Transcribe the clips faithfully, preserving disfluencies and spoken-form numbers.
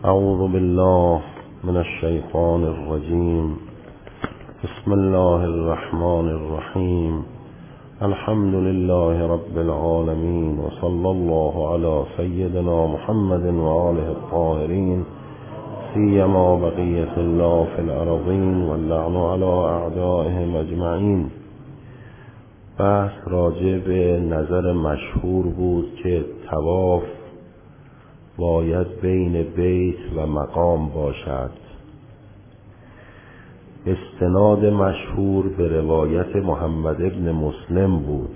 اعوذ بالله من الشیطان الرجیم. بسم الله الرحمن الرحیم. الحمد لله رب العالمین و صلی الله علی سیدنا محمد و آله الطاهرین، سیما بقیة الله فی الارضین و اللعن علی اعدائهم اجمعین. بحث راجع به نظر مشهور بود که طواف باید بین بیت و مقام باشد. استناد مشهور به روایت محمد ابن مسلم بود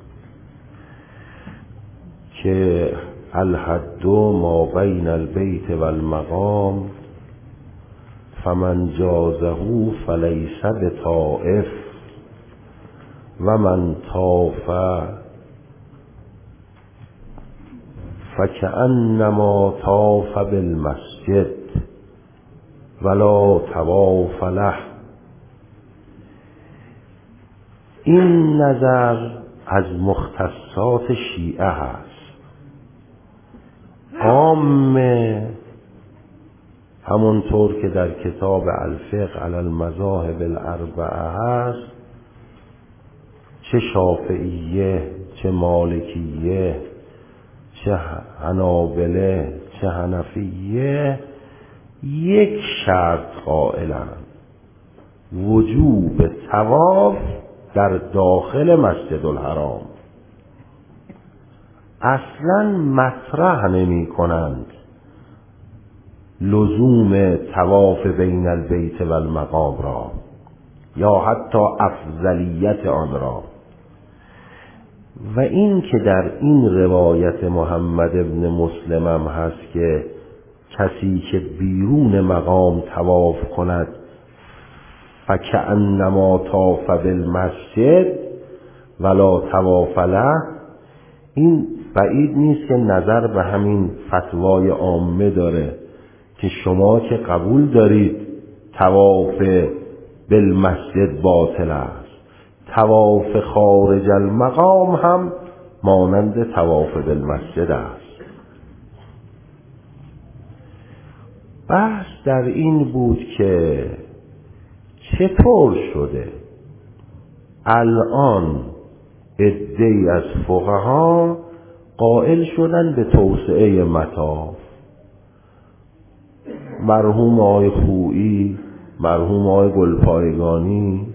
که الحد ما بین البیت و المقام فمن جازه فلیس بطائف و من طاف فکأنما طاف بالمسجد ولا طواف له. این نظر از مختصات شیعه هست. عامه همونطور که در کتاب الفقه علی المذاهب الاربعه هست، چه شافعیه، چه مالکیه، چه حنابله، چه حنفیه، یک شرط قائلند: وجوب طواف در داخل مسجد الحرام. اصلا مطرح نمی کنند لزوم طواف بین البیت و المقام را یا حتی افضلیت آن را. و این که در این روایت محمد ابن مسلم هم هست که کسی که بیرون مقام طواف کند فکأنما طاف بالمسجد ولا طواف له، این بعید نیست که نظر به همین فتوای عامه داره که شما که قبول دارید طواف بالمسجد باطل است، طواف خارج المقام هم مانند طواف بالمسجد است. بحث در این بود که چطور شده الان عده‌ای از فقها قائل شدن به توسعه مطاف. مرحوم آقای خویی، مرحوم آقای گلپایگانی،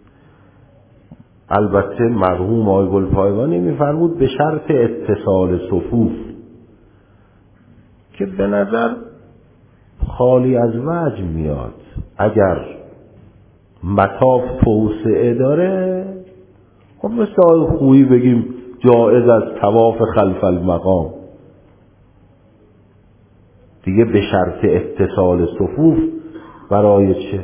البته مرحوم آقای گلپایگانی میفرمود به شرط اتصال صفوف، که به نظر خالی از وجه میاد. اگر مطاف توسعه داره، خب مثل آقای خویی بگیم جایز از طواف خلف المقام دیگه، به شرط اتصال صفوف برای چه؟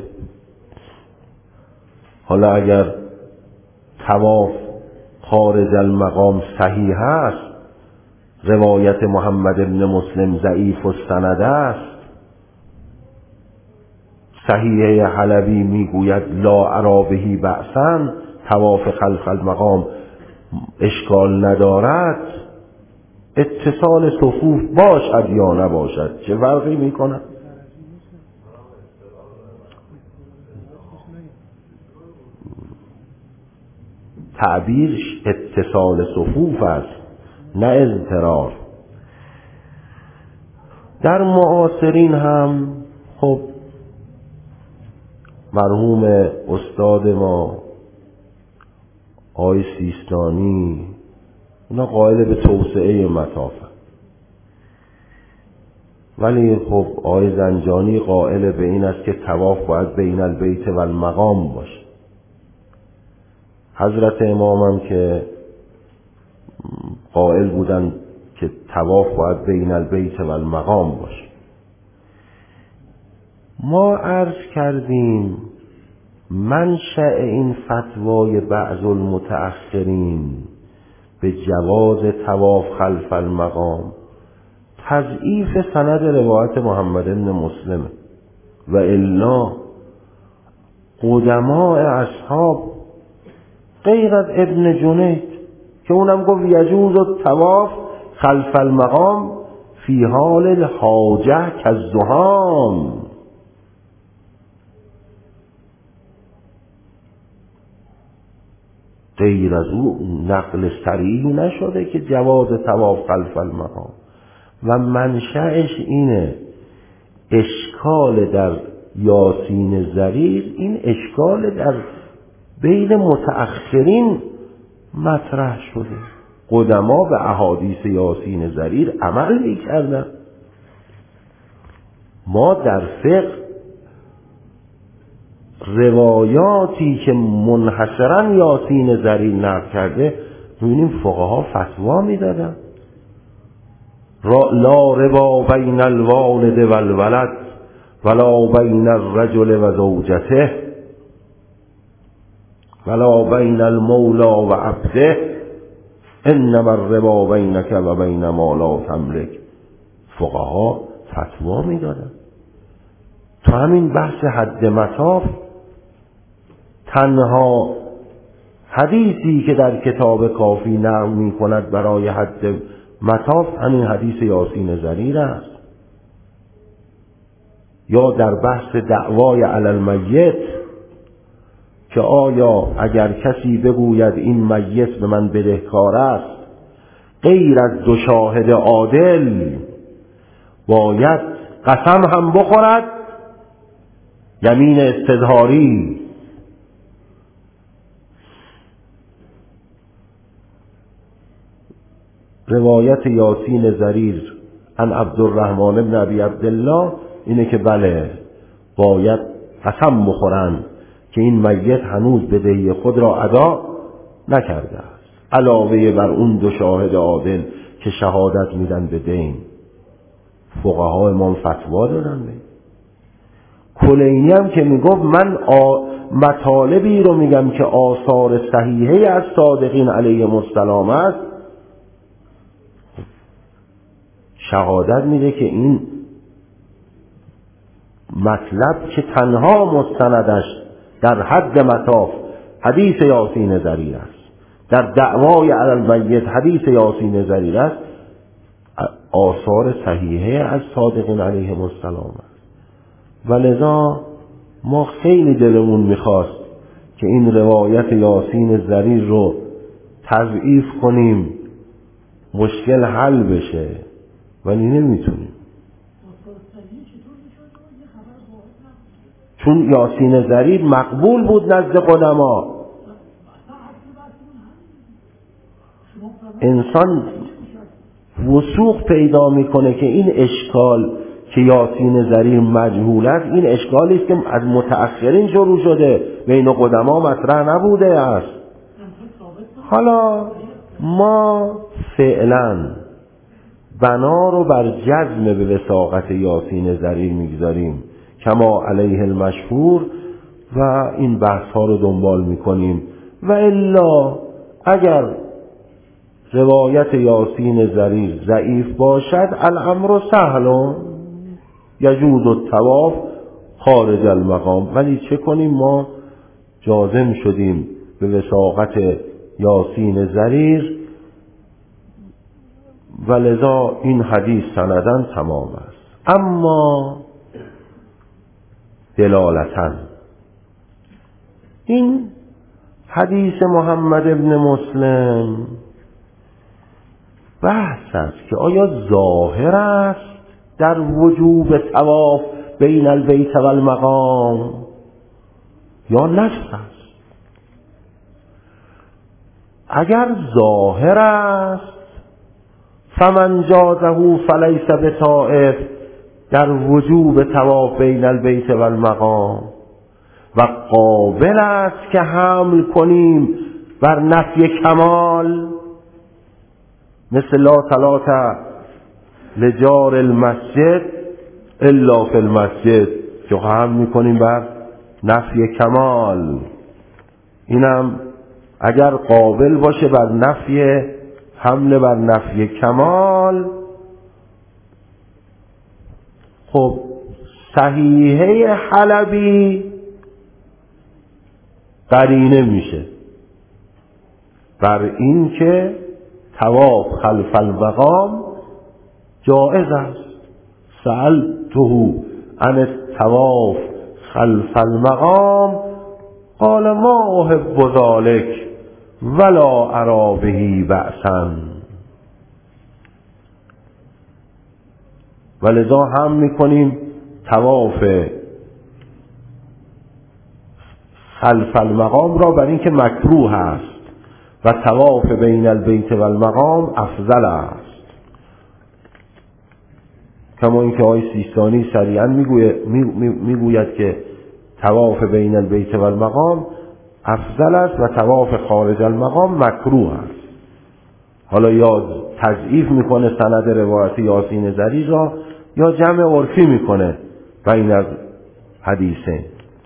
حالا اگر طواف خارج المقام صحیح است، روایت محمد ابن مسلم ضعیف السند است، صحیحه حلبی میگوید لا ارا بهی بأسا، طواف خلف المقام اشکال ندارد، اتصال صفوف باشد یا نباشد چه فرقی میکنه؟ تعبیرش اتصال صفوف است نه اضطرار. در معاصرین هم خب مرحوم استاد ما آقای سیستانی اونا قائل به توسعه مطاف، ولی خب آقای زنجانی قائل به این است که طواف باید بین البیت و المقام باشه. حضرت امام هم که قائل بودن که طواف باید بین البیت و المقام باشه. ما عرض کردیم منشأ این فتوای بعض المتأخرین به جواز طواف خلف المقام تضعیف سند روایت محمد بن مسلم، و الا قدماء اصحاب غیر از ابن جنید که اونم گفت یجوز الطواف خلف المقام فی حال الحاجه کالزحام. غیر از او نقل صریح نشده که جواز طواف خلف المقام و منشأش اینه. اشکال در یاسین ضریر این اشکال در بین متأخرین مطرح شده. قدما به احادیث یاسین ضریر عمل می‌کردن. ما در فقه روایاتی که منحصرا یاسین ضریر نقل کرده می‌بینیم فقها فتوا میدادن. لا ربا بین الوالد والولد ولا بین الرجل و زوجته ولا بین المولا و عبده انما الربا بینک و بین ما لا تملک. فقها فتوا میدادن. تو همین بحث حد مطاف تنها حدیثی که در کتاب کافی نقل می کند برای حد مطاف همین حدیث یاسین ضریر است. یا در بحث دعوای علی المیت که آیا اگر کسی بگوید این میت به من بدهکار است غیر از دو شاهد عادل باید قسم هم بخورد، یمین استظهاری. روایت یاسین ضریر عن عبدالرحمن بن ابی عبدالله اینه که بله باید قسم بخورن که این میت هنوز بدهی خود را ادا نکرده است، علاوه بر اون دو شاهد عادل که شهادت میدن به دین. فقها امام فتوا دادن. به کلینی هم که میگفت من مطالبی رو میگم که آثار صحیحه از صادقین علیهم السلام است، شهادت میده که این مطلب که تنها مستندش در حد مطاف حدیث یاسین ضریر است، در دعوای علی المیت حدیث یاسین ضریر است، آثار صحیحه از صادقین علیهم السلام است. ولذا ما خیلی دلمون میخواست که این روایت یاسین ضریر رو تضعیف کنیم، مشکل حل بشه، ولی نمیتونیم. چون یاسین ضریر مقبول بود نزد قدما. انسان وثوق پیدا میکنه که این اشکال که یاسین ضریر مجهول است، این اشکالی است که از متأخرین شروع شده، بین قدما مطرح نبوده است. حالا ما فعلا بنا رو بر جزم به وثاقت یاسین ضریر میگذاریم کما علیه المشهور و این بحث ها رو دنبال میکنیم. و الا اگر روایت یاسین ضریر ضعیف باشد الامر سهل یجوز الطواف خارج المقام. ولی چه کنیم؟ ما جازم شدیم به وثاقت یاسین ضریر و لذا این حدیث سندن تمام است. اما دلالتاً این حدیث محمد ابن مسلم بحث است که آیا ظاهر است در وجوب طواف بین البیت و المقام یا نص است. اگر ظاهر است فمن جازه فلیس بطائف در وجوب طواف بین البیت و المقام و قابل است که حمل کنیم بر نفی کمال، مثل لا صلاة لجار المسجد الا فی المسجد که حمل میکنیم بر نفی کمال. اینم اگر قابل باشه بر نفی حمله بر نفی کمال، خب صحیحه حلبی قرینه میشه بر این که طواف خلف المقام جائز است. سألته عن الطواف خلف المقام قال ما احب ذلك ولا ارى به بأسا. ولذا هم میکنیم طواف خلف المقام را برای اینکه مکروه است و طواف بین البیت و المقام افضل است. کما اینکه آقای سیستانی صریحاً میگوید میگوید که طواف بین البیت و المقام افضل است و طواف خارج المقام مکروه است. حالا یا تضعیف میکنه سند روایت یاسین زری را یا جمع عرفی میکنه بین از حدیثه.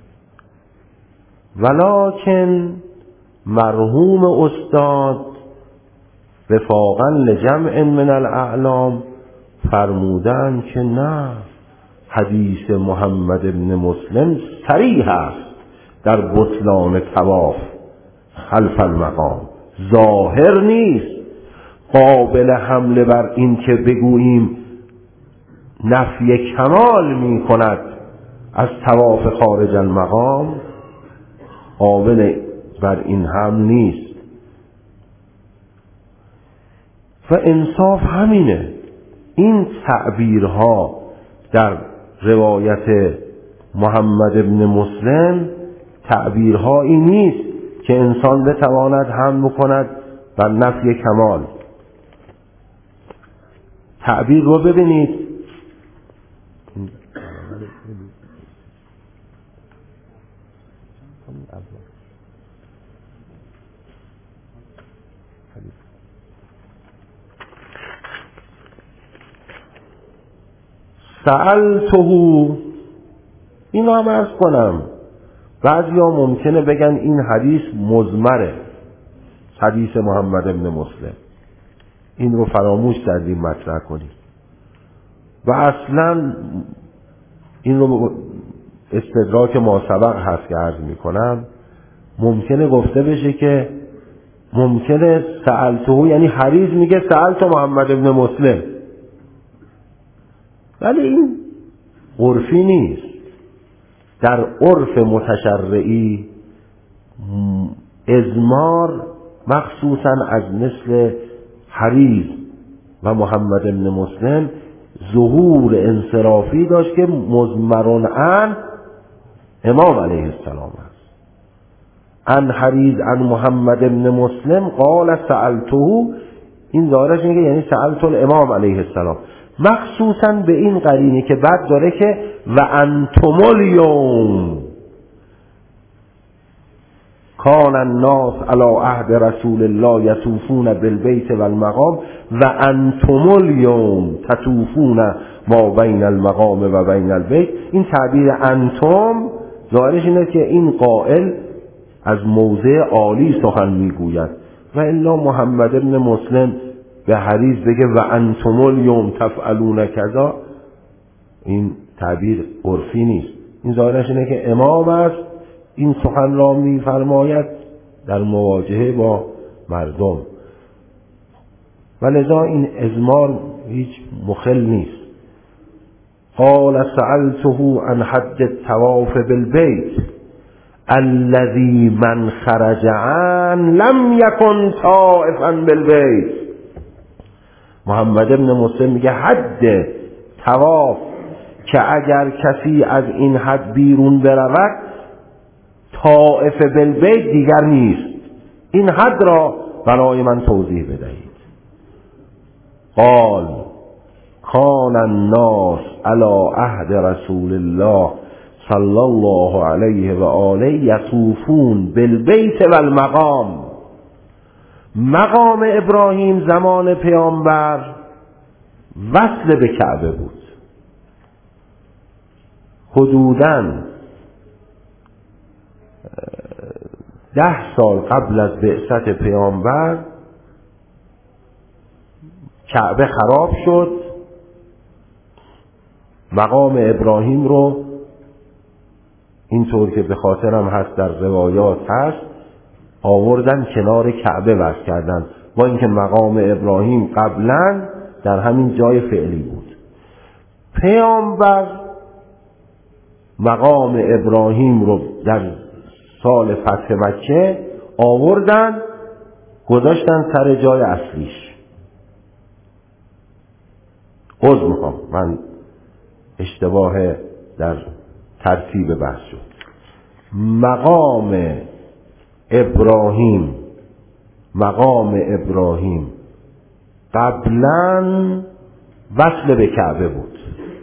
ولکن مرحوم استاد وفاقا لجمع من الاعلام فرمودن که نه، حدیث محمد بن مسلم صریح است در بطلان طواف خلف المقام، ظاهر نیست قابل حمله بر این که بگوییم نفی کمال می کند از طواف خارج المقام، قابل بر این هم نیست. و انصاف همینه، این تعبیرها در روایت محمد بن مسلم تعبیرهایی نیست که انسان بتواند هم بکند بر نفی کمال. تعبیر رو ببینید، سألته، این رو هم عرض کنم، بعضی ها ممکنه بگن این حدیث مضمره، حدیث محمد بن مسلم، این رو فراموش کردیم مطرح کنیم و اصلا این رو استدراک ما سبق هست که عرض می کنم. ممکنه گفته بشه که ممکنه سألته یعنی حریص میگه سألت محمد بن مسلم، ولی این عرفی نیست. در عرف متشرعی اضمار مخصوصا از مثل حریص و محمد بن مسلم ظهور انصرافی داشت که مضمرون عن امام علیه السلام است. عن حریص عن محمد بن مسلم قال سألته، این ظاهرش میگه یعنی سألت الامام علیه السلام، مخصوصا به این قرینه که بعد داره که و انتم الیوم کان الناس علی عهد رسول الله یطوفون بالبیت والمقام و انتم الیوم تطوفون ما بین المقام و بین البیت. این تعبیر انتم ظاهرش اینه که این قائل از موضع عالی سخن میگوید و الا محمد بن مسلم به حریص بگه و انتم الیوم تفعلون کذا، این تعبیر عرفی نیست. این ظاهرش اینه که امام است این سخن را میفرماید در مواجهه با مردم و لذا این اضمار هیچ مخل نیست. قال سألته عن حد الطواف بالبيت الذي من خرج عن لم يكن طائفا بالبيت. محمد بن مسلم میگه حد طواف که اگر کسی از این حد بیرون برود طائف بالبیت دیگر نیست، این حد را برای من توضیح بدهید. قال کان الناس علی عهد رسول الله صلی الله علیه و آله یطوفون بالبیت و المقام. مقام ابراهیم زمان پیامبر وصل به کعبه بود. حدوداً ده سال قبل از بعثت پیامبر کعبه خراب شد، مقام ابراهیم رو اینطور که به خاطرم هست در روایات هست آوردن کنار کعبه وصل کردن، با اینکه مقام ابراهیم قبلا در همین جای فعلی بود. پیامبر مقام ابراهیم رو در سال فتح مکه آوردن گذاشتن سر جای اصلیش. عذر میخوام من اشتباه در ترتیب بحث شد. مقام ابراهیم مقام ابراهیم قبلا وصل به کعبه بود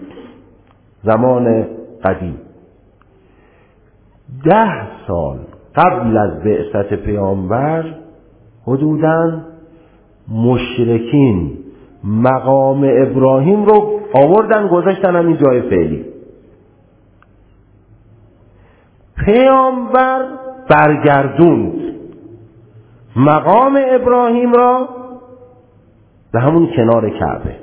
زمان قدیم. ده سال قبل از بعثت پیامبر حدوداً مشرکین مقام ابراهیم رو آوردن گذاشتن همین جای فعلی. پیامبر برگردوند مقام ابراهیم را به همون کنار کعبه.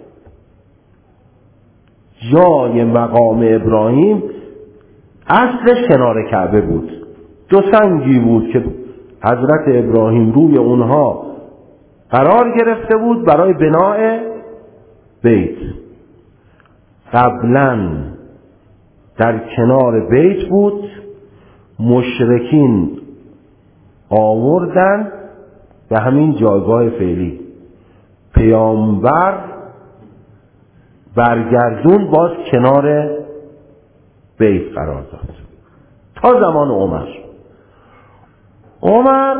جای مقام ابراهیم اصلش کنار کعبه بود. دو سنگی بود که حضرت ابراهیم روی اونها قرار گرفته بود برای بناء بیت. قبلا در کنار بیت بود، مشرکین آوردن به همین جایگاه فعلی. پیامبر برگردون باز کنار بیت قرار داد تا زمان عمر. عمر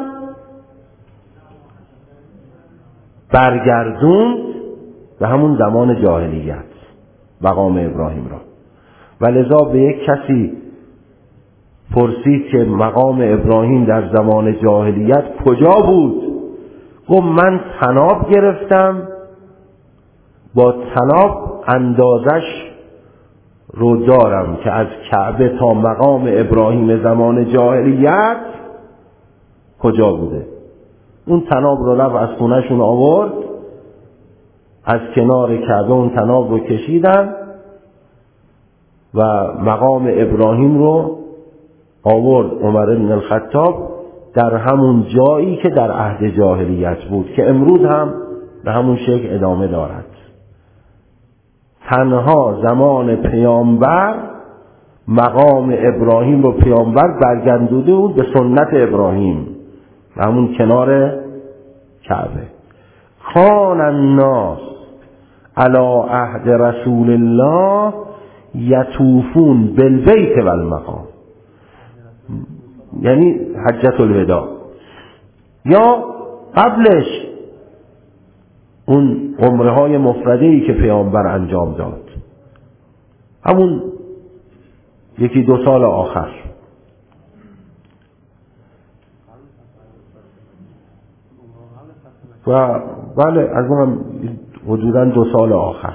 برگردوند به همون زمان جاهلیت مقام ابراهیم را. ولذا به یک کسی پرسید که مقام ابراهیم در زمان جاهلیت کجا بود؟ گفت من طناب گرفتم، با طناب اندازش رو دارم که از کعبه تا مقام ابراهیم زمان جاهلیت کجا بوده. اون طناب رو رفت از خونه‌شون آورد، از کنار کعبه اون طناب رو کشیدن و مقام ابراهیم رو آورد عمر بن الخطاب در همون جایی که در عهد جاهلیت بود که امروز هم به همون شکل ادامه دارد. تنها زمان پیامبر مقام ابراهیم رو پیامبر برگردونده بود به سنت ابراهیم و همون کنار کعبه. کان الناس علی عهد رسول الله یطوفون بالبیت و المقام، یعنی حجت الوداع یا قبلش اون عمره های مفرده‌ای که پیامبر انجام داد، همون یکی دو سال آخر. و بله از اونم حدوداً دو سال آخر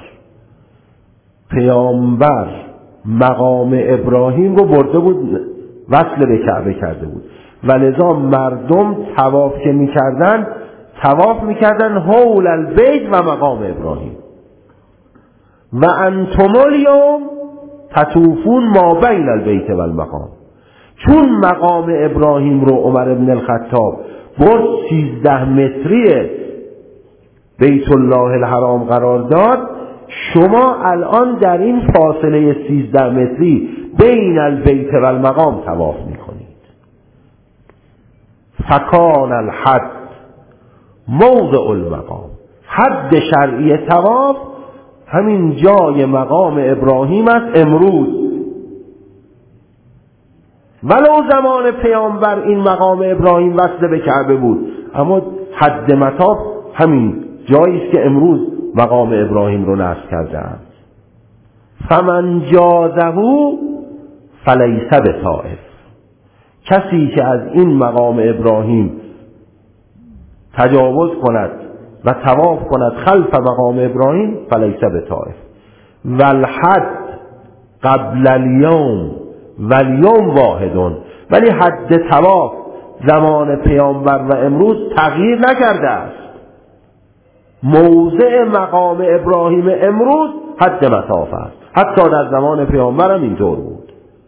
پیامبر مقام ابراهیم رو برده بود وصل به کعبه کرده بود. ولذا مردم طواف که میکردن طواف میکردن حول البیت و مقام ابراهیم. و انتم الیوم تطوفون ما بین البیت و المقام. چون مقام ابراهیم رو عمر بن الخطاب برد سیزده متری بیت الله الحرام قرار داد، شما الان در این فاصله سیزده متری بین البیت و المقام طواف میکنید. فکان الحد موضع المقام، حد شرعی طواف همین جای مقام ابراهیم است امروز. ولو زمان پیامبر این مقام ابراهیم وصل به کعبه بود، اما حد مطاف همین جایی است که امروز مقام ابراهیم رو نصب کرده اند. فمن جازه فلیس بطائف، کسی که از این مقام ابراهیم تجاوز کند و طواف کند خلف مقام ابراهیم فلیس بطائف. والحد قبل الیوم والیوم واحدون، ولی حد طواف زمان پیامبر و امروز تغییر نکرده است. موضع مقام ابراهیم امروز حد مطاف است، حتی در زمان پیامبر هم اینطور بود.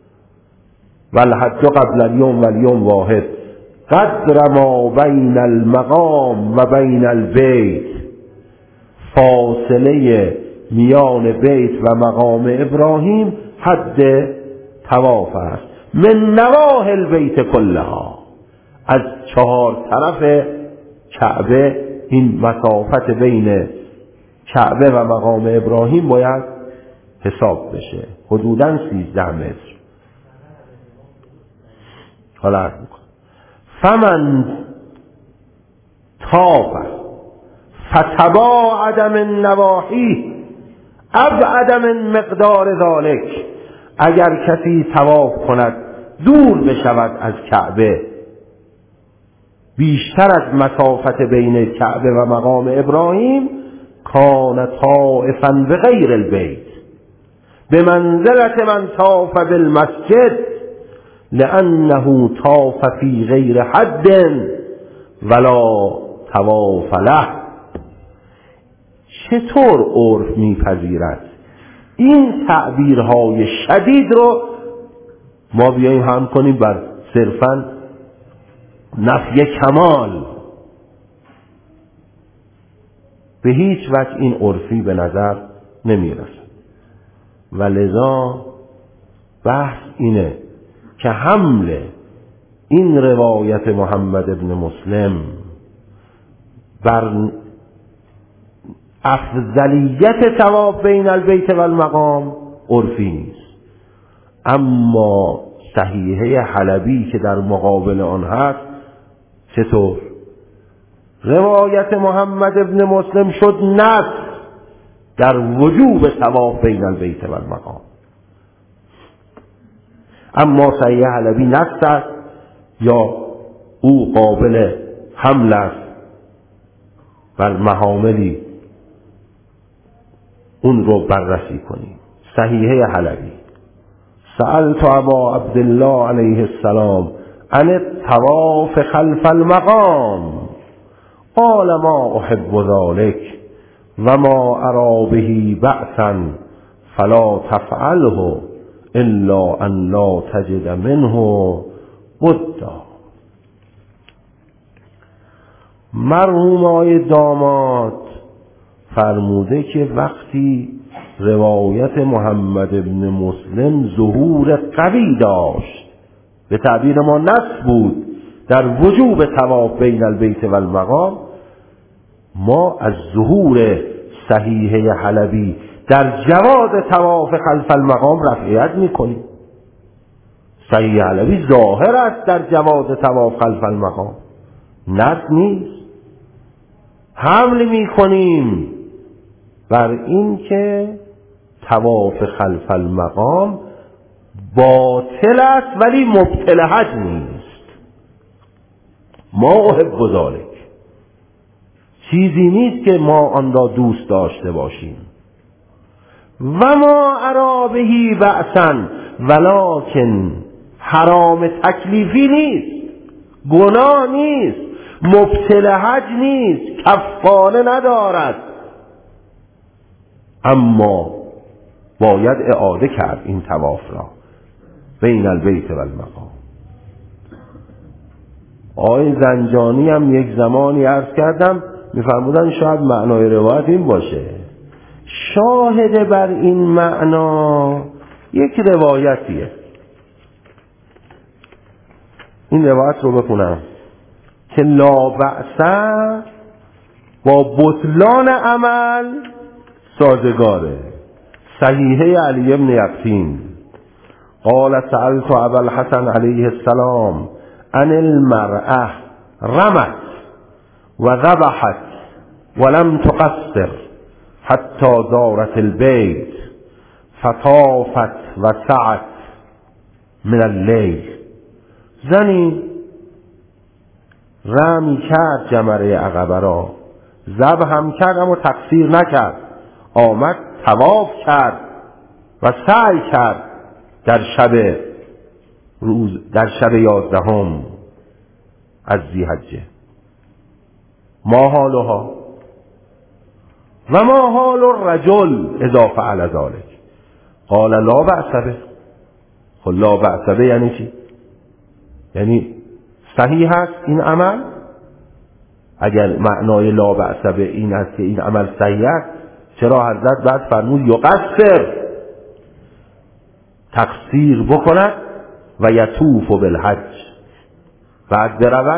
والحد قبل الیوم والیوم واحد قدر ما بین المقام و بین البیت فاصله میان بیت و مقام ابراهیم حد طواف است. من نواحی البیت کلها، از چهار طرف کعبه این مسافت بین کعبه و مقام ابراهیم باید حساب بشه، حدوداً سیزده متر. حالا عرض میکنم فمن طاف فتباعد من نواحی ابعد من مقدار ذلك، اگر کسی طواف کند دور بشود از کعبه بیشتر از مسافت بین کعبه و مقام ابراهیم، کان طائفا بغیر البیت بمنزلة من طاف بالمسجد لأنه طاف فی غیر حد ولا طواف له. چطور عرف میپذیرد این تعبیرهای شدید رو ما بیاییم هم کنیم بر صرفاً نفی کمال؟ به هیچ وجه این عرفی به نظر نمیرسد و لذا بحث اینه که حمل این روایت محمد ابن مسلم بر افضلیت طواف بین البیت و المقام عرفی نیست، اما صحیحه حلبی که در مقابل آن هست چطور؟ روایت محمد ابن مسلم شد نص در وجوب طواف بین البیت و المقام، اما صحیح حلبی نص است یا او قابل حمل است بر محاملی اون رو بررسی کنیم. صحیحه حلبی: سألت ابا عبدالله علیه السلام عن الطواف خلف المقام قال ما احب ذلك و ما ارى به بأسا فلا تفعله الا ان لا تجد منه بدا. مرحوم آقای داماد فرموده که وقتی روایت محمد ابن مسلم ظهور قوی داشت، به تعبیر ما نص بود در وجوب طواف بین البیت و المقام، ما از ظهور صحیحه حلبی در جواز طواف خلف المقام رفعیت میکنیم. صحیح حلبی ظاهر است در جواز طواف خلف المقام، نص نیست. حمل میکنیم بر این که طواف خلف المقام باطل است ولی مبطل حج نیست. ما احب ذلک، چیزی نیست که ما آن را دوست داشته باشیم. و ما ارا بهی بأسا، ولکن حرام تکلیفی نیست، گناه نیست، مبطل حج نیست، کفاره ندارد، اما باید اعاده کرد این طواف را بین البیت و المقام. آقای زنجانی هم یک زمانی عرض کردم میفرمودن شاید معنای روایت این باشه. شاهد بر این معنا یک روایتیه، این روایت رو بخونم که لا بأس با بطلان عمل سازگاره. صحیحه علی ابن یقطین: قال سألت ابا الحسن علیه السلام عن المرأة رمت و ذبحت ولم تقصر حتی زارت البيت فطافت و سعت من اللیل. زنی رمی کرد جمره عقبه را، ذبح هم کرد اما تقصیر نکرد، آمد طواف کرد و سعی کرد در شب روز در شب یازدهم از ذی‌حجه. ما حالها و ما حال الرجل اذا فعل ذلك؟ قال لا بأس به. خب لا بأس به یعنی چی؟ یعنی صحیح است این عمل؟ اگر معنای لا بأس به این است که این عمل صحیح است، چرا حضرت بعد فرمود یقصر، تقصیر بکند و یطوف بالحج، بعد برود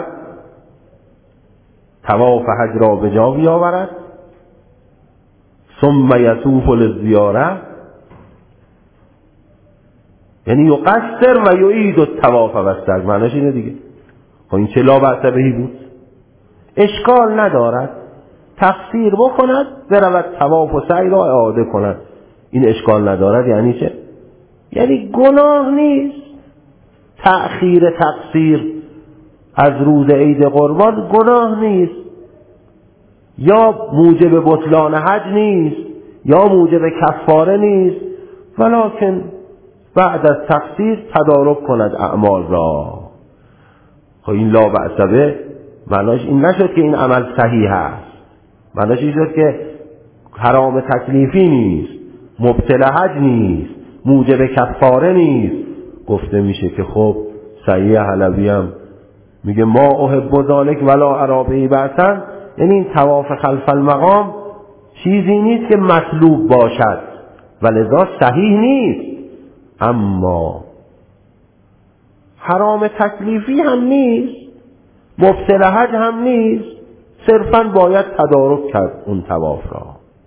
طواف حج را به جا بیاورد، ثم یطوف للزیاره، یعنی یقصر و یعید الطواف والسعی. معناش اینه دیگه. خب این چه لا بأس بهی بود؟ اشکال ندارد تقصیر بکند، برود طواف و سعی را اعاده کند. این اشکال ندارد یعنی چه؟ یعنی گناه نیست تأخیر تقصیر از روز عید قربان، گناه نیست، یا موجب بطلان حج نیست، یا موجب کفاره نیست، ولکن بعد از تقصیر تدارک کند اعمال را. خب این لا بأس به معناش این نشد که این عمل صحیح است، معناش این شد که حرام تکلیفی نیست، مبطل حج نیست، موجب کفاره نیست. گفته میشه که خب سعی حلبی هم میگه ما احب ذالک ولا اری به بأسا، یعنی این طواف خلف المقام چیزی نیست که مطلوب باشد و لذا صحیح نیست، اما حرام تکلیفی هم نیست، مبطل حج هم نیست، صرفاً باید تدارک کرد اون طواف را.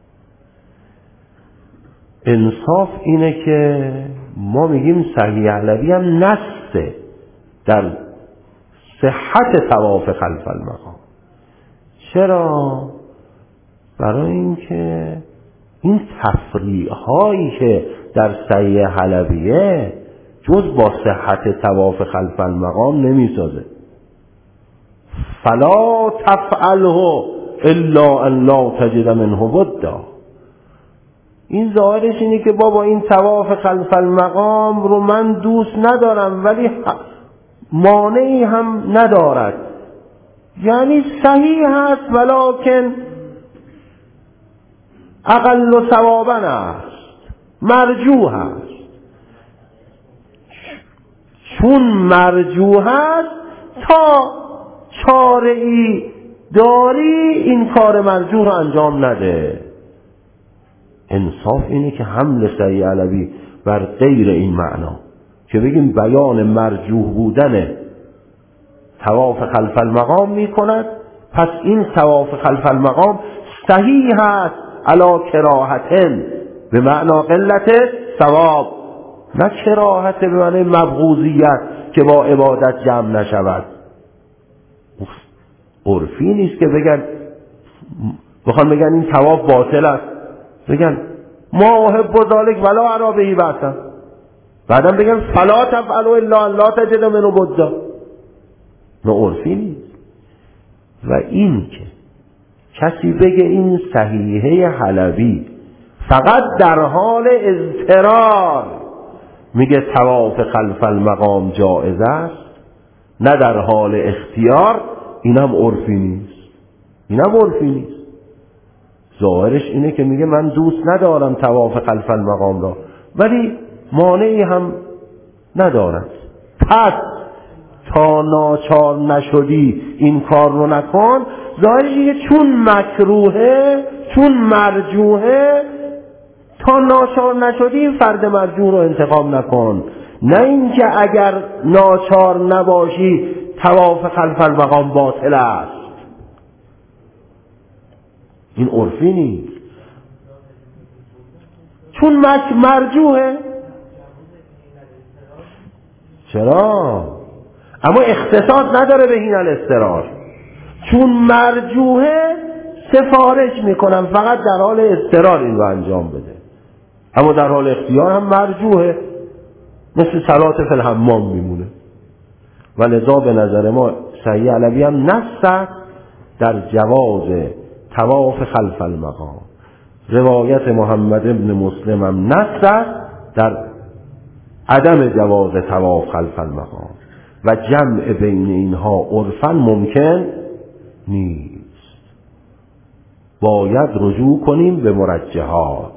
انصاف اینه که ما میگیم صحیح علوی هم نسته در صحت طواف خلف المقام. چرا؟ برای اینکه این تفریع هایی که در صحیح حلبیه جز با صحت طواف خلف المقام نمیسازه. فلا تفعله الا ان لا تجد منه بدا. این ظاهرش اینه که بابا این طواف خلف المقام رو من دوست ندارم ولی مانعی هم ندارد، یعنی صحیح هست ولکن اقل ثوابا است، مرجوح است. چون مرجوح است تا چاره ای داری این کار مرجوح رو انجام نده. انصاف اینه که حمل صحیح علوی بر غیر این معنا که بگیم بیان مرجوح بودن طواف خلف المقام می کند، پس این طواف خلف المقام صحیح هست علا کراهتن به معنا قلت ثواب، نه کراهت به معنی مبغوضیت که با عبادت جمع نشود. عرفی نیست که بگن بخوان بگن این طواف باطل است، بگن ما احب ذالک ولا اری به بأسا، بعدم بگن فلا تفعلوا الا ان لا تجد منه بدا. نه عرفی نیست. و این که کسی بگه این صحیحه حلبی فقط در حال اضطرار میگه طواف خلف المقام جائز است، نه در حال اختیار، اینم عرفی نیست. اینم عرفی نیست. ظاهرش اینه که میگه من دوست ندارم طواف خلف المقام را ولی مانعی هم ندارد، پس تا ناچار نشدی این کار رو نکن. ظاهرش اینه چون مکروهه، چون مرجوهه، تا ناچار نشدی این فرد مرجوه رو انتخاب نکن. نه اینکه اگر ناچار نباشی طواف خلف المقام باطل است. این عرفی نیست. چون مک مرجوهه. چرا؟ اما اختصاص نداره به این الاضطرار. چون مرجوهه سفارش میکنم فقط در حال اضطرار این رو انجام بده، اما در حال اختیار هم مرجوهه، مثل صلات فی الحمام میمونه. و لذا به نظر ما صحیح علوی هم نص در جواز طواف خلف المقام. روایت محمد ابن مسلم هم نص در عدم جواز طواف خلف المقام و جمع بین اینها عرفاً ممکن نیست. باید رجوع کنیم به مرجحات.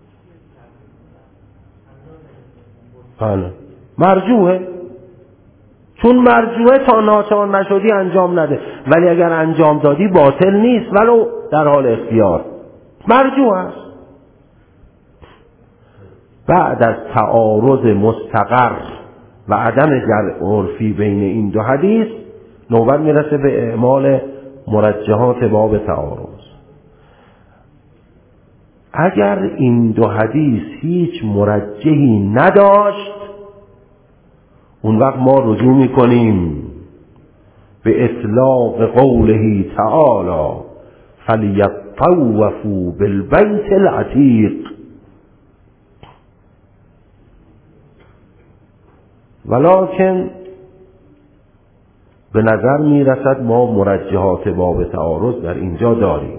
بله مرجوه. چون مرجوعه تا ناچار نشدی انجام نده، ولی اگر انجام دادی باطل نیست ولو در حال اختیار، مرجوع است. بعد از تعارض مستقر و عدم جرع عرفی بین این دو حدیث نوبت میرسه به اعمال مرجحات باب تعارض. اگر این دو حدیث هیچ مرجحی نداشت، اون وقت ما رجوع میکنیم به اطلاق قوله تعالی فلیطوفوا بالبیت العتیق. ولکن به نظر میرسد ما مرجحات باب تعارض در اینجا داریم.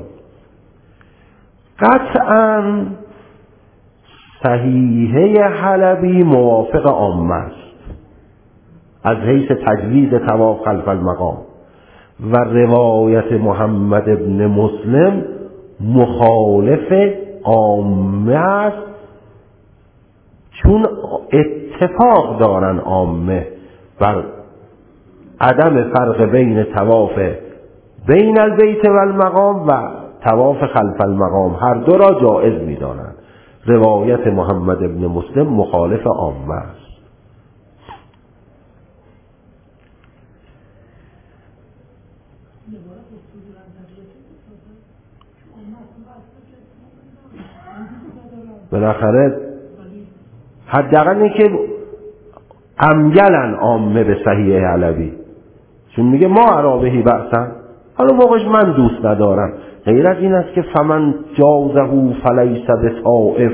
قطعاً صحیحه حلبی موافق عامه است از حیث تجویز طواف خلف المقام، و روایت محمد ابن مسلم مخالف عامه است، چون اتفاق دارن عامه بر عدم فرق بین طواف بین البیت و المقام و طواف خلف المقام، هر دو را جائز می‌دانند. روایت محمد ابن مسلم مخالف عامه است. بالاخره حداقل اینه که امگلن عامه به صحیح علوی، چون میگه ما عرابهی بحثن، حالا موقعش من دوست ندارم. غیر از این است که فمن جازهو فلیس بطائف،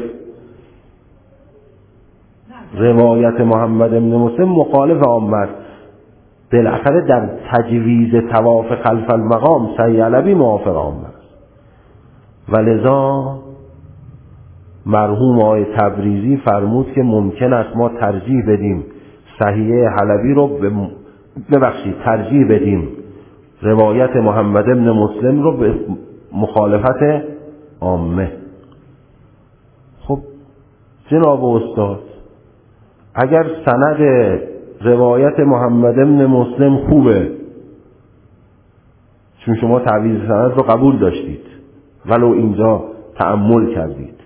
روایت محمد ابن مسلم مخالف عامه است. بالاخره در تجویز طواف خلف المقام صحیح علوی موافق عامه است. ولذا مرحوم آقای تبریزی فرمود که ممکن است ما ترجیح بدیم صحیح حلبی رو به ببخشید ترجیح بدیم روایت محمد ابن مسلم رو به مخالفت عامه. خب جناب استاد، اگر سند روایت محمد ابن مسلم خوبه، چون شما تعویض سند رو قبول داشتید ولو اینجا تأمل کردید،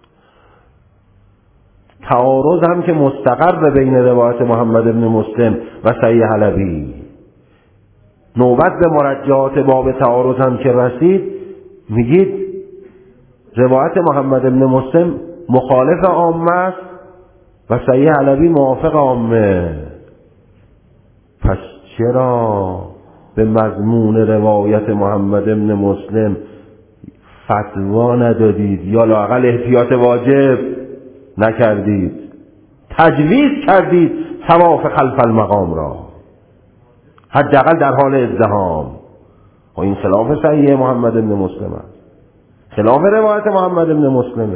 تعارض هم که مستقر بین روایت محمد ابن مسلم و صحیح حلبی، نوبت به مرجحات باب تعارض هم که رسید، میگید روایت محمد ابن مسلم مخالف عامه است و صحیح حلبی موافق عامه. پس چرا به مضمون روایت محمد ابن مسلم فتوا ندادید یا لااقل احتیاط واجب نکردید، تجویز کردید طواف خلف المقام را حداقل در حال ازدحام؟ و این خلاف صحیح محمد ابن مسلم است، خلاف روایت محمد ابن مسلمه.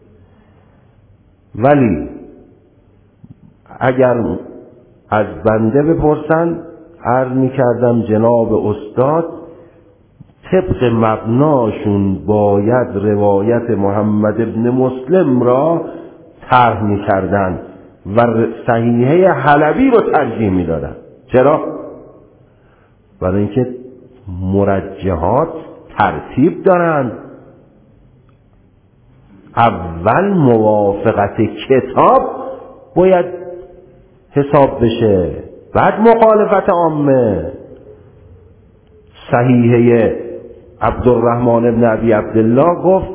ولی اگر از بنده بپرسن، عرض می‌کردم جناب استاد طبق مبناشون باید روایت محمد ابن مسلم را طرح می‌کردن و صحیحه حلبی رو ترجیح می‌دادن. چرا؟ برای اینکه مرجحات ترتیب دارن. اول موافقت کتاب باید حساب بشه، بعد مخالفت عامه. صحیحه عبدالرحمن ابن ابی عبدالله گفت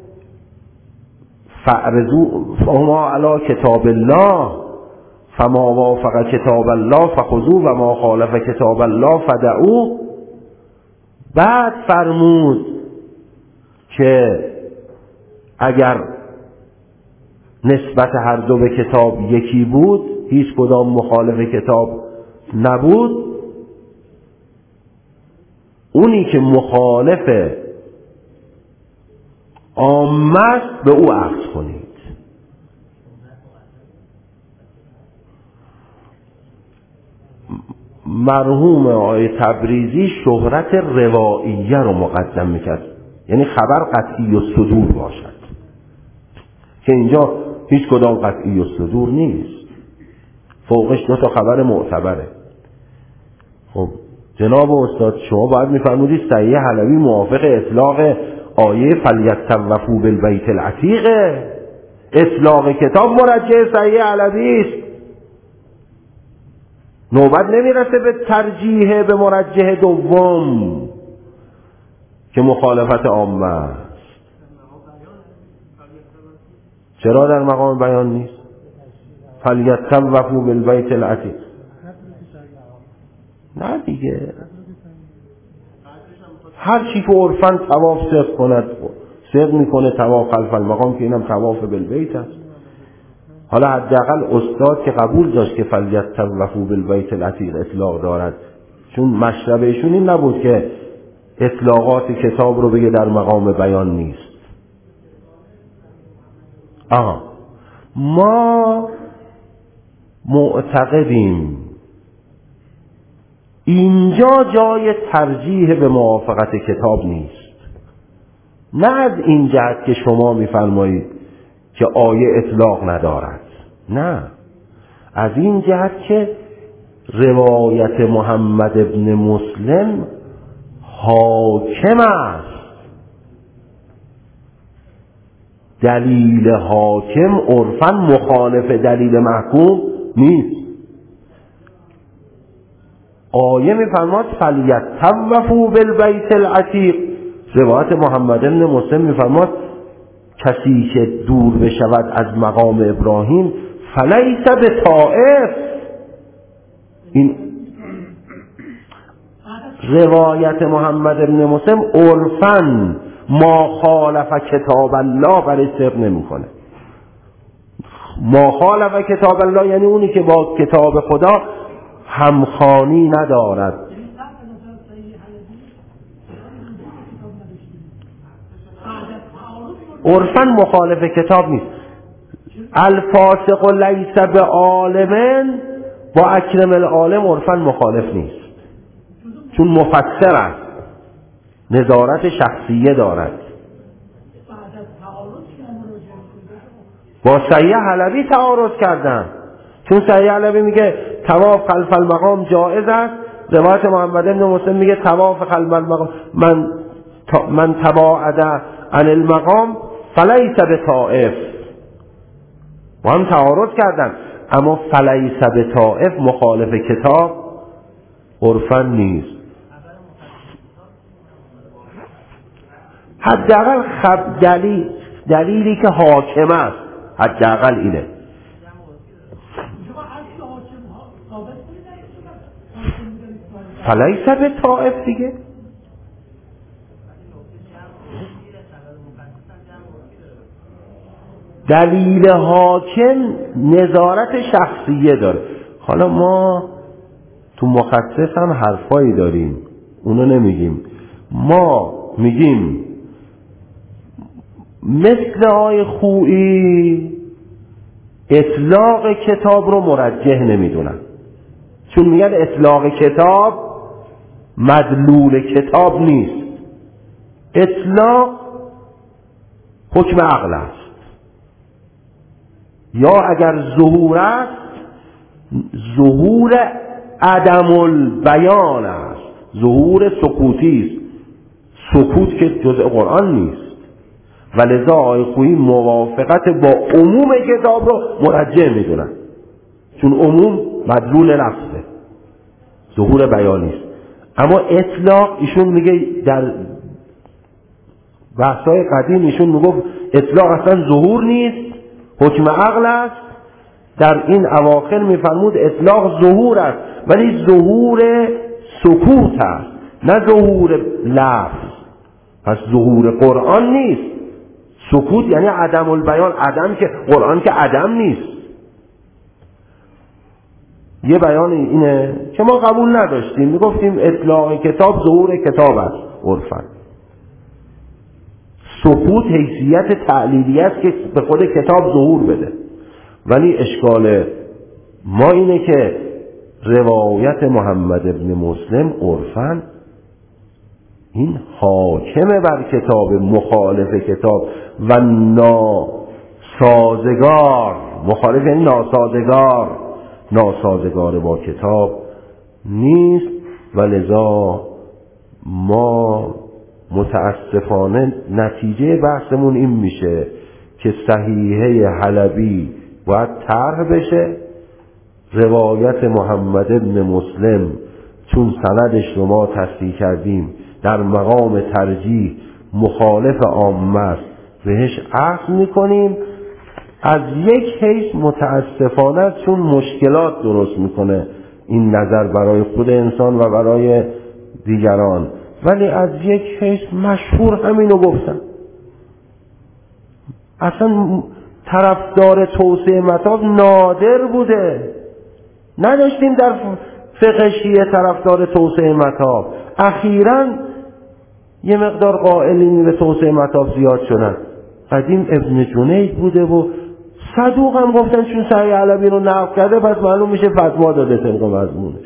فعرضوا فما علی کتاب الله فما وافق کتاب الله فخذوا و ما خالف کتاب الله فدعوا. بعد فرمود که اگر نسبت هر دو به کتاب یکی بود، هیچ کدام مخالف کتاب نبود، اونی که مخالف عامه است به او عقد کنید. مرحوم آقای تبریزی شهرت روائیه رو مقدم میکرد، یعنی خبر قطعی و صدور باشد، که اینجا هیچ کدام قطعی و صدور نیست، فوقش دو تا خبر معتبره. خب جناب استاد شما باید میفرمودید صحیح حلبی موافق اطلاق آیه فلیطوفوا بالبیت العتیق، اطلاق کتاب مرجح صحیح حلبی است. نوبت نمیرسه به ترجیح به مرجح دوم که مخالفت عامه است. چرا در مقام بیان نیست؟ فلیطوفوا بالبیت العتیق نه دیگه، هر چی که عرفاً طواف صدق کند صدق میکنه طواف خلف المقام، که اینم طواف بالبیت است. حالا حداقل استاد که قبول داشت که فلیطوفوا بالبیت العتیق اطلاق دارد، چون مشربهشون این نبود که اطلاقات کتاب رو بگه در مقام بیان نیست. آها ما معتقدیم اینجا جای ترجیح به موافقت کتاب نیست، نه از این جهت که شما میفرمایید که آیه اطلاق ندارد، نه از این جهت که روایت محمد ابن مسلم حاکم است. دلیل حاکم عرفاً مخالف دلیل محکوم نیست. آیه میفرماد فلیطوفوا بالبیت العتیق، روایت محمد ابن مسلم میفرماد کسی که دور بشود از مقام ابراهیم فلیس بطائف. این روایت محمد ابن مسلم عرفاً ما خالف کتاب الله برای صدق نمیکنه. ما خالف کتاب الله یعنی اونی که با کتاب خدا همخوانی ندارد. عرفاً مخالف کتاب نیست. الفاسق لیس بعالم با اکرم العالم عرفاً مخالف نیست، چون مفسر است، نظارت شخصیه دارد. با صحیح حلبی تعارض کردن، چون صحیح حلبی میگه طواف خلف المقام جائز است، روایت محمد ابن مسلم میگه طواف خلف المقام من من تباعد عن المقام فلیس بطائف. با هم تعارض کردن، اما فلیس بطائف مخالف کتاب عرفاً نیست. حداقل خب دلیل دلیلی که حاکم است حداقل اینه. فلیس بطائف دیگه. دلیل حاکم نظارت شخصیه داره. حالا ما تو مخصص هم حرفایی داریم، اونو نمیگیم. ما میگیم مثل آی خویی اطلاق کتاب رو مرجح نمیدونن، چون میگن اطلاق کتاب مدلول کتاب نیست. اطلاق حکم عقل است، یا اگر ظهور است ظهور عدم البیان است، ظهور سکوتی است، سکوت که جزء قرآن نیست. ولذا آقای خویی موافقت با عموم کتاب رو مرجح میدونن، چون عموم مدلول لفظه، ظهور بیانی است. اما اطلاق ایشون میگه در بحثای قدیم ایشون میگفت اطلاق اصلا ظهور نیست، حکم عقل است. در این اواخر میفرمود اطلاق ظهور است، ولی ظهور سکوت است نه ظهور لفظ. پس ظهور قرآن نیست، سکوت یعنی عدم البیان. عدم که قرآن که عدم نیست. یه بیان اینه که ما قبول نداشتیم، میگفتیم اطلاق کتاب ظهور کتاب است عرفاً. سکوت حیثیت تعلیلی است که به خود کتاب ظهور بده. ولی اشکال ما اینه که روایت محمد ابن مسلم عرفاً این حاکم بر کتاب، مخالف کتاب و ناسازگار. مخالف یعنی ناسازگار، ناسازگار با کتاب نیست. و لذا ما متاسفانه نتیجه بحثمون این میشه که صحیحه حلبی باید طرح بشه، روایت محمد ابن مسلم چون سندش رو ما تصحیح کردیم در مقام ترجیح مخالف عامه است بهش عقل میکنیم. از یک حیث متاسفانه چون مشکلات درست میکنه این نظر برای خود انسان و برای دیگران، ولی از یک حیث مشهور همینو گفتن. اصلا طرفدار توسعه مطاف نادر بوده، نداشتیم در فقه شیعه طرفدار توسعه مطاف. اخیراً یه مقدار قائلین به توسعه مطاف زیاد شدن. قدیم ابن جنید بوده و صدوق هم گفتن چون صحیح علوی رو نقل کرده پس معلوم میشه فتوا داده طبق مضمونش.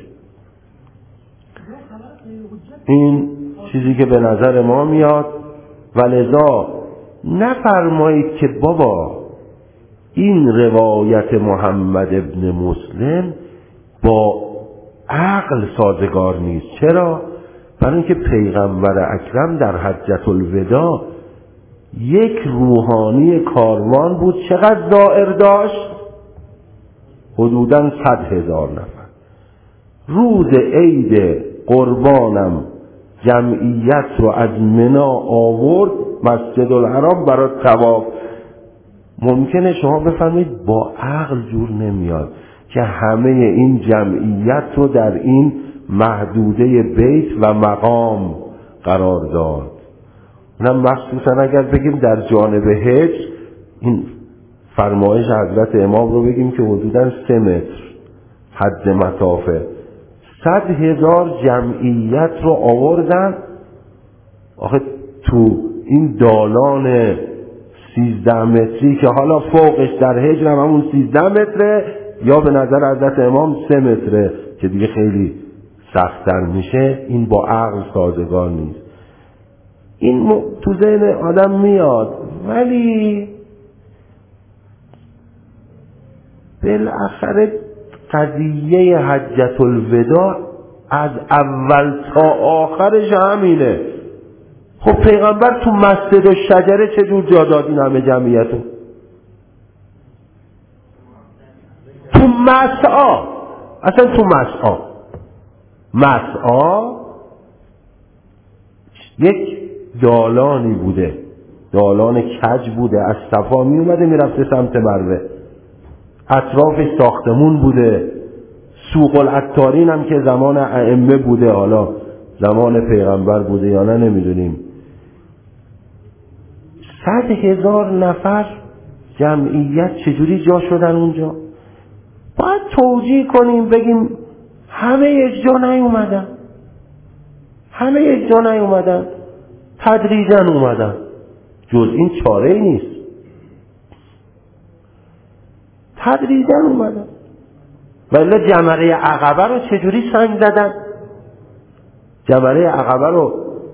این چیزی که به نظر ما میاد. ولذا نفرمایید که بابا این روایت محمد ابن مسلم با عقل سازگار نیست. چرا؟ برای اینکه پیغمبر اکرم در حجة الوداع یک روحانی کاروان بود، چقدر زائر داشت؟ حدوداً صد هزار نفر. روز عید قربانم جمعیت رو از منا آورد مسجد الحرام برای طواف. ممکنه شما بفهمید با عقل جور نمیاد که همه این جمعیت رو در این محدوده بیت و مقام قرار داد. اونم مخصوصا اگر بگیم در جانب حج، این فرمایش حضرت امام رو بگیم که حدوداً سه متر حد مطافه، صد هزار جمعیت رو آوردن. آخه تو این دالان سیزده متری که حالا فوقش در حجر هم همون سیزده متره یا به نظر حضرت امام سه متره که دیگه خیلی سخت‌تر میشه، این با عقل سازگار نیست. این تو ذهن آدم میاد، ولی بالاخره قضیه حجة الوداع از اول تا آخرش همینه. خب پیغمبر تو مسجد الشجره چجور جا داد این همه جمعیتو؟ تو مسعی، اصلا تو مسعی مسعی یک دالانی بوده، دالان کج بوده، از صفا می اومده می رفته سمت مروه، اطرافش ساختمون بوده. سوق العطارین هم که زمان ائمه بوده، حالا زمان پیغمبر بوده یا نه نمیدونیم. صد هزار نفر جمعیت چجوری جا شدن اونجا؟ باید توجیه کنیم بگیم همه یک جا نیومدن، همه یک جا نیومدن، تدریجاً اومدن. جز این چاره ای نیست، تدریجاً اومدن. ولی جمره عقبه رو چجوری سنگ زدن؟ جمره عقبه رو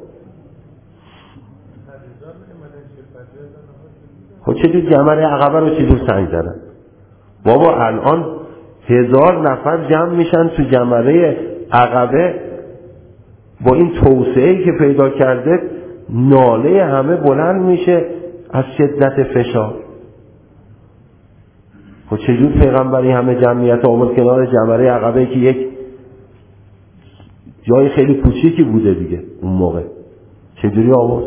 خب چجوری جمره عقبه رو چجوری سنگ زدن؟ بابا الان هزار نفر جمع میشن تو جمره عقبه، با این توسعه‌ای که پیدا کرده ناله همه بلند میشه از شدت فشار. خب چجور پیغمبری همه جمعیت آورد کنار جمره عقبه که یک جای خیلی کوچیکی بوده دیگه اون موقع؟ چجوری آورد؟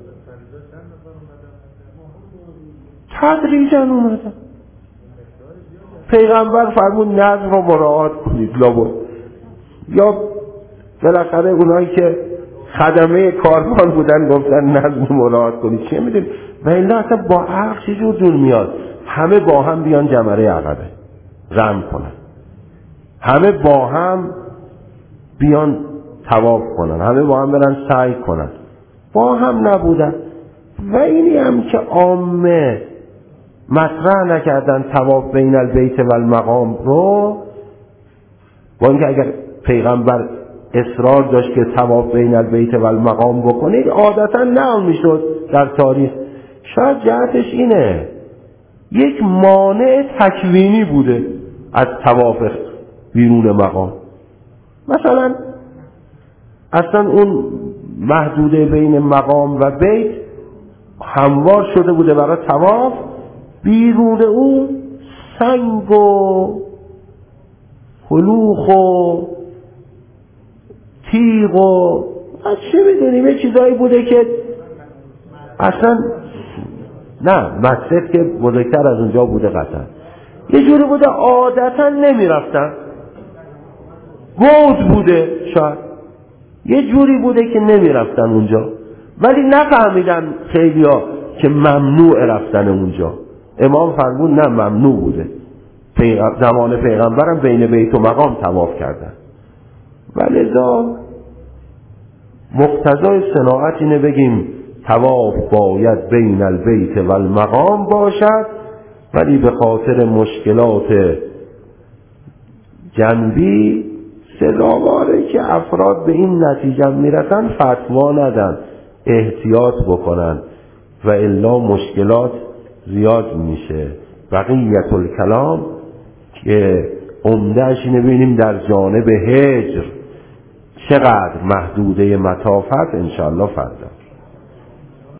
تدریجاً اومدن. پیغمبر فرمود نظم رو مراعات کنید لابد. یا بالاخره اونایی که خدمه کاروان بودن گفتن نظم مراعات کنید، چه میدونی؟ و این اصلا با عقل چجور دور میاد همه با هم بیان جمره عقبه رم کنن، همه با هم بیان طواف کنن، همه با هم برن سعی کنن؟ با هم نبودن. و اینی هم که عامه مطرح نکردن طواف بین البیت و المقام رو، با اینکه اگر پیغمبر اصرار داشت که طواف بین البیت و المقام بکنید عادتا نه میشد در تاریخ. شاید جهتش اینه یک مانع تکوینی بوده از طواف بیرون مقام. مثلا اصلا اون محدوده بین مقام و بیت هموار شده بوده برای طواف، بیرون اون سنگ و هلوخ و تیغ و از چه میدونیم یه چیزایی بوده که اصلا نه، مسجد که بزرگتر از اونجا بوده قطعا، یه جوری بوده عادتا نمی رفتن، گود بوده، شاید یه جوری بوده که نمی رفتن اونجا، ولی نفهمیدن خیلی ها که ممنوع رفتن اونجا. امام فرمود نه، ممنوع بوده. زمان پیغمبرم بین بیت و مقام طواف کردن. ولذا مقتضای صناعت اینه بگیم طواف باید بین البیت و المقام باشد، ولی به خاطر مشکلات جنبی سزاواره که افراد به این نتیجه میرسن فتوا ندن، احتیاط بکنن و الا مشکلات زیاد میشه. بقیت الکلام که عمدهش اینه ببینیم در جانب هجر چقدر محدوده مطافت انشاءالله فردا.